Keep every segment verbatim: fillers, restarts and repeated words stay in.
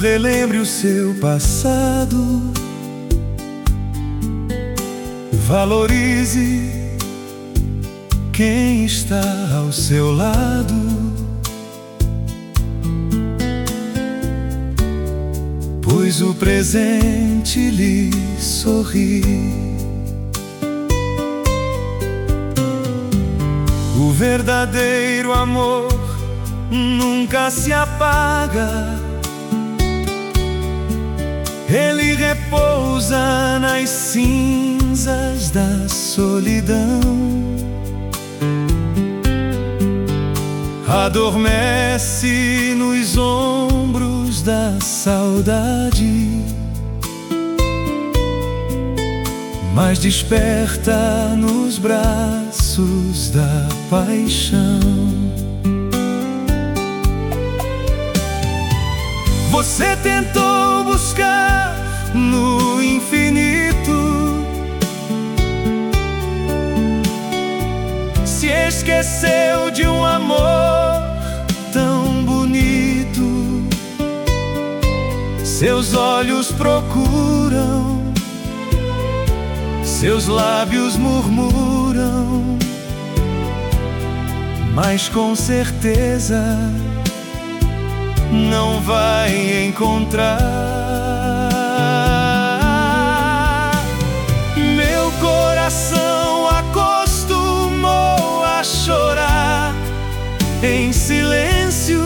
relembre o seu passado, valorize quem está ao seu lado. Pois o presente lhe sorri. O verdadeiro amor nunca se apaga. Ele repousa nas cinzas da solidão. Adormece nos ombros da saudade, mas desperta nos braços da paixão. Você tentou buscar no infinito, se esqueceu de um amor tão bonito. Seus olhos procuram, seus lábios murmuram, mas com certeza não vai encontrar. Meu coração acostumou a chorar em silêncio,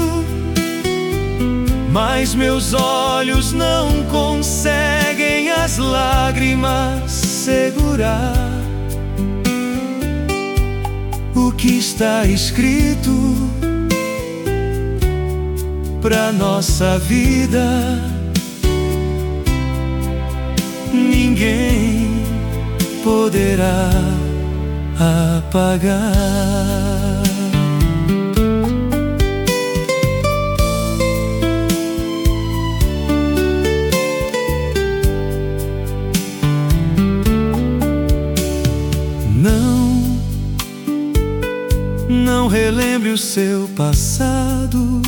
mas meus olhos não conseguem as lágrimas segurar. O que está escrito pra nossa vida, ninguém poderá apagar. Não, não relembre o seu passado,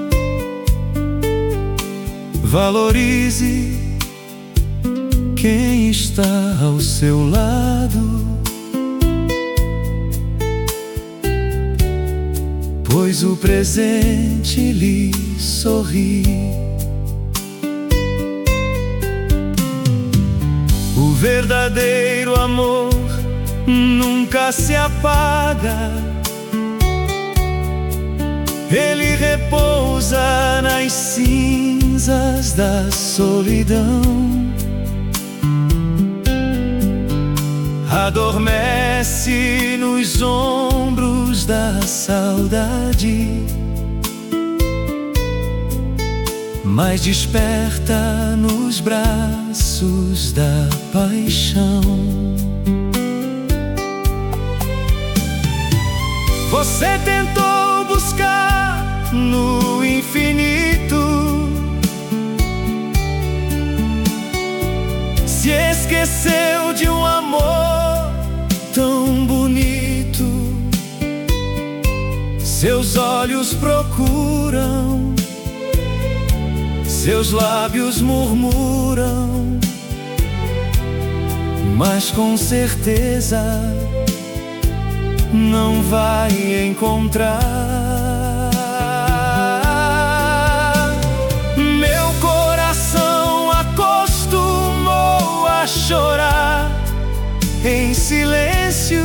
valorize quem está ao seu lado. Pois o presente lhe sorri. O verdadeiro amor nunca se apaga. Ele repousa nas cinzas da solidão. Adormece nos ombros da saudade, mas desperta nos braços da paixão. Você tentou buscar no infinito, se esqueceu de um amor tão bonito. Seus olhos procuram, seus lábios murmuram, mas com certeza não vai encontrar. Meu coração acostumou a chorar em silêncio,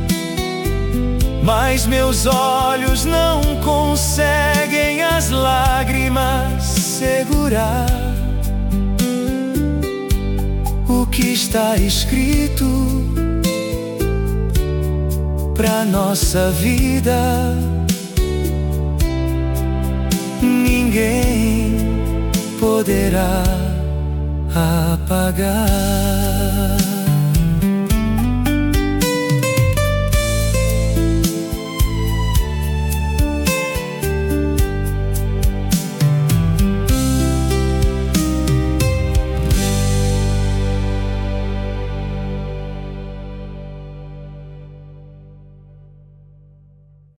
mas meus olhos não conseguem as lágrimas segurar. O que está escrito pra nossa vida, ninguém poderá apagar.